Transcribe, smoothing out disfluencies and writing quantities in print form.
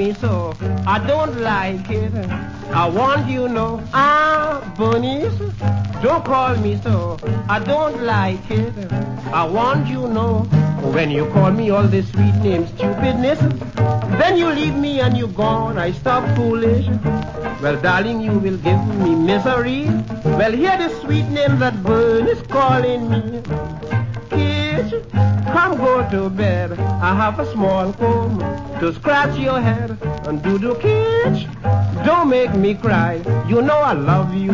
me so, I don't like it. I want you know, Bernice, don't call me so, I don't like it. I want you know, when you call me all this sweet name stupidness, then you leave me and you gone, I stop foolish. Well, darling, you will give me misery. Well, hear the sweet name that Bernice calling me. Kitch, come go to bed. I have a small comb to scratch your head and do the kitch. Don't make me cry. You know I love you.